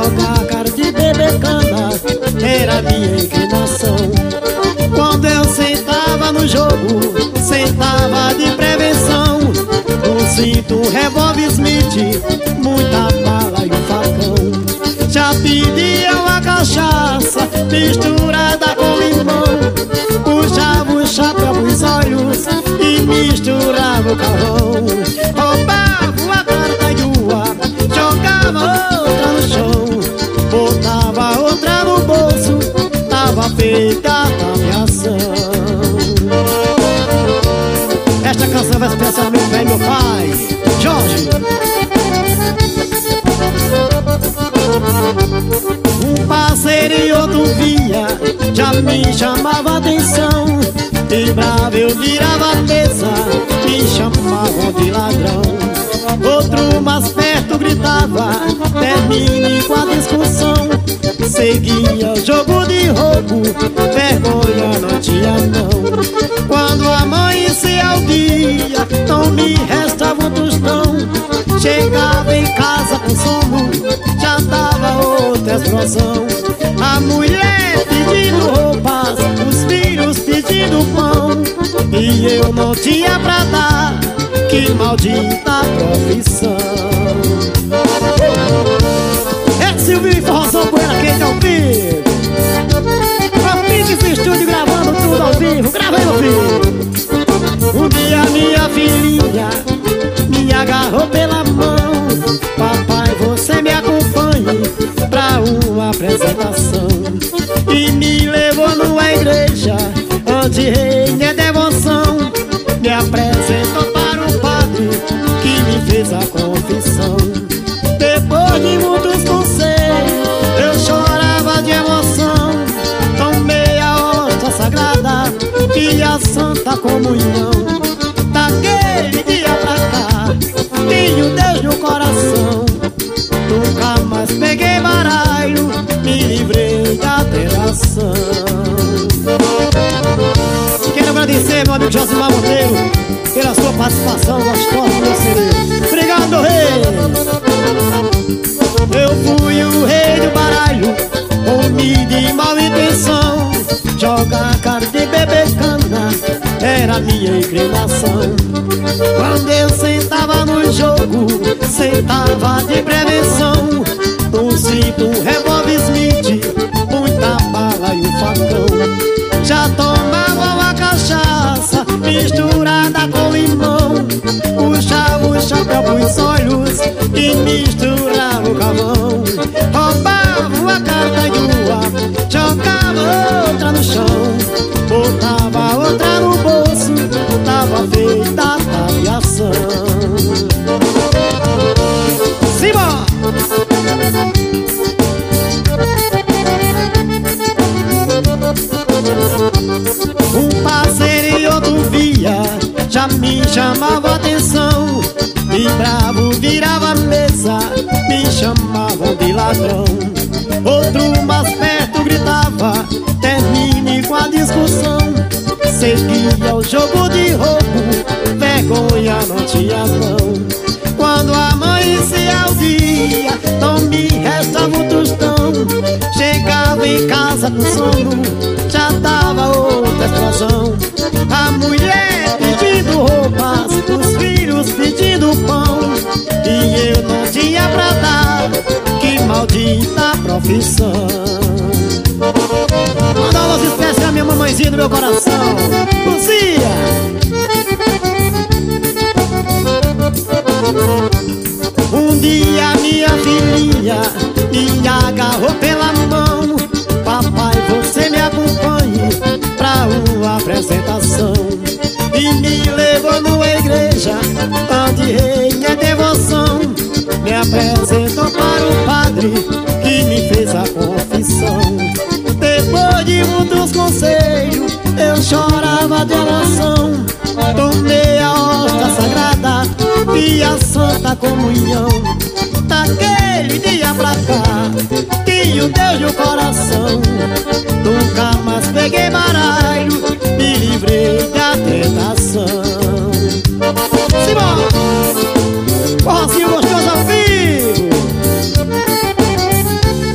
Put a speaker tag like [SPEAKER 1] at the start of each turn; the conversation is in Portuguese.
[SPEAKER 1] Jogar carta de beber cana era minha inclinação. Quando eu sentava no jogo, sentava de prevenção. Um cinto, revólver Smith, muita bala e um facão. Já pedia uma cachaça misturada com limão. Puxava o chapéu pros olhos e misturava o carvão. Roubava uma carta e uma, jogava outra no chão. Botava outra no bolso, tava feita a minha ação. Esta canção vai expressar meu velho, meu pai, Jorge. Um parceiro e outro via, já me chamava atenção. E bravo eu virava a mesa, me chamavam de ladrão. Outro mais perto gritava, termine com a discussão. Seguia o jogo de roubo, vergonha não tinha não. Quando amanhecia o dia, não me restava um tostão. Chegava em casa com sono, já dava outra explosão. A mulher pedindo roupas, os filhos pedindo pão, e eu não tinha pra dar, que maldita profissão. É Silvio e Forrozão, poeira quente ao vivo. Propix Estúdio gravando tudo ao vivo. Grava aí, meu filho. Um dia minha filhinha me agarrou pela mão. Papai, você me acompanhe pra uma apresentação. E me levou numa igreja onde reina devoção. Me apresentou para o padre que me fez a confissão. Depois de muitos conselhos, eu chorava de emoção. Tomei a hóstia sagrada e a santa comunhão. Daquele dia pra cá, tenho Deus no coração. Nunca mais peguei baralho, me livrei da tentação. Quero agradecer meu amigo Josimar Monteiro pela sua participação gostosa no meu CD. Obrigado, rei! Eu fui o rei do baralho, homem de mal intenção. Jogar carta e beber cana era minha inclinação. Quando eu sentava no jogo, sentava de prevenção. Um cinto, um revólver Smith, muita bala e um facão. Já tomava uma cachaça misturada com limão. Puxava o chapéu pros olhos e misturava o carvão. Roubava uma carta e uma, jogava outra no chão. Botava outra no bolso, tava feita a aviação. Simbora! Um parceiro e outro via, já me chamava atenção. E bravo virava a mesa, me chamavam de ladrão. Outro mais perto gritava, termine com a discussão. Seguia o jogo de roubo, vergonha não tinha não. Quando amanhecia o dia, não me restava um tostão. Chegava em casa com sono, já dava outra explosão. A mulher pedindo roupas, os filhos pedindo pão, e eu não tinha pra dar, que maldita profissão. Manda uma espécie a minha mamãezinha do meu coração, Luzia. Um dia minha filhinha me agarrou pela mão. Papai, você me acompanhe pra uma apresentação. E me levou numa igreja onde reina devoção. Me apresentou para o padre que me fez a confissão. Depois de muitos conselhos, eu chorava de emoção. Tomei a hóstia sagrada e a santa comunhão. Daquele dia pra cá, tinha Deus no coração. Nunca mais peguei baralho, me livrei da tentação. Simbora! Forrozinho gostoso ao vivo!